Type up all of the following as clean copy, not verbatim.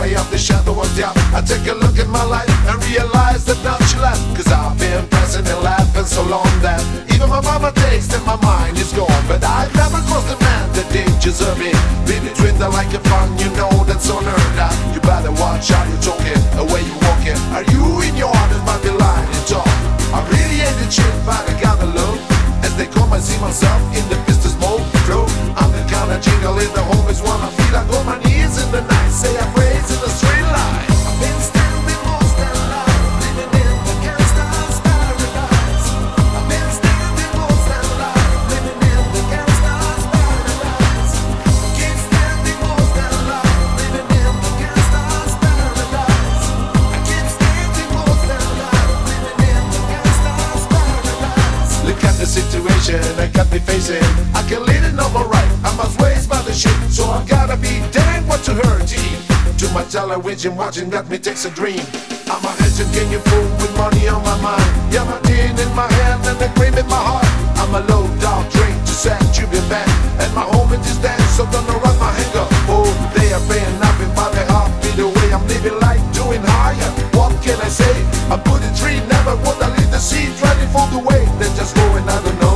way of the shadow of doubt. I take a look at my life and realize that not you laugh, cause I've been pressing and laughing so long that even my mama thinks that my mind is gone. But I've never crossed a man that did deserve it. Be between the like a fun, you know that's so nerd out. You better watch how you talking, the way you walking. Are you in your heart is my line and talk? I really ain't the chick, but I gotta look. As they come, I see myself in the business mode flow. I'm the kind of jingle in the homies when I feel I go my knees in the night. Say I praise in the straight line. I've been standing most of life, living in the gangsta's paradise. I've been standing most of life, living in the gangsta's paradise. Keep standing most of life, living in the gangsta's paradise. I keep standing most of life, living in the gangsta's paradise. Look at the situation I got me facing. I can lead it no more right. I must waste by the shit, so I gotta be dang what to her team. Too much television watching got me takes a dream. I'm a legend, can you fool with money on my mind? Yeah, my tin in my hand and a cream in my heart. I'm a low dog drink to set you be back. And my home is just dance, so gonna run my hanger. Oh, they are paying nothing by the heartbeat. The way I'm living life, doing higher. What can I say? I put a tree, never would I leave the seed. Ready for the way, then just go and I don't know.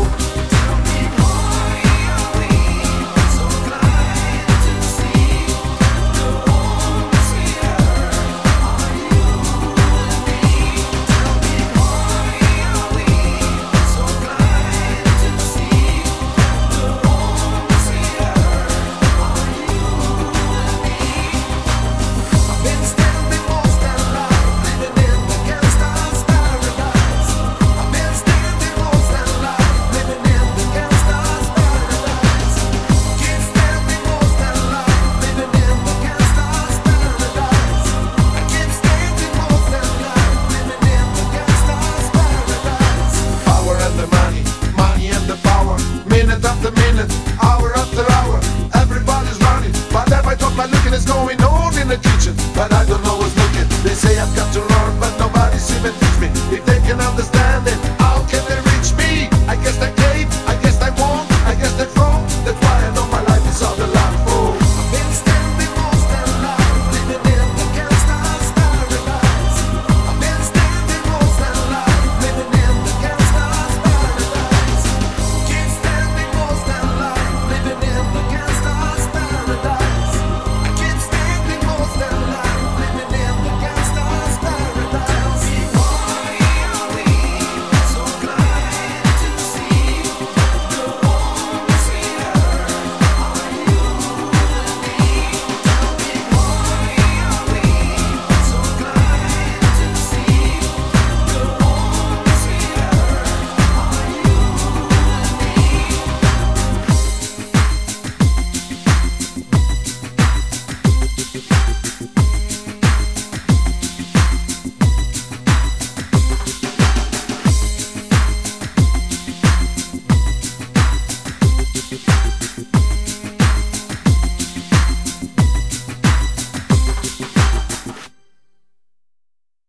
Hour after hour, everybody's running. But every time I looking is going on in the kitchen, but I don't know what's looking. They say I've got to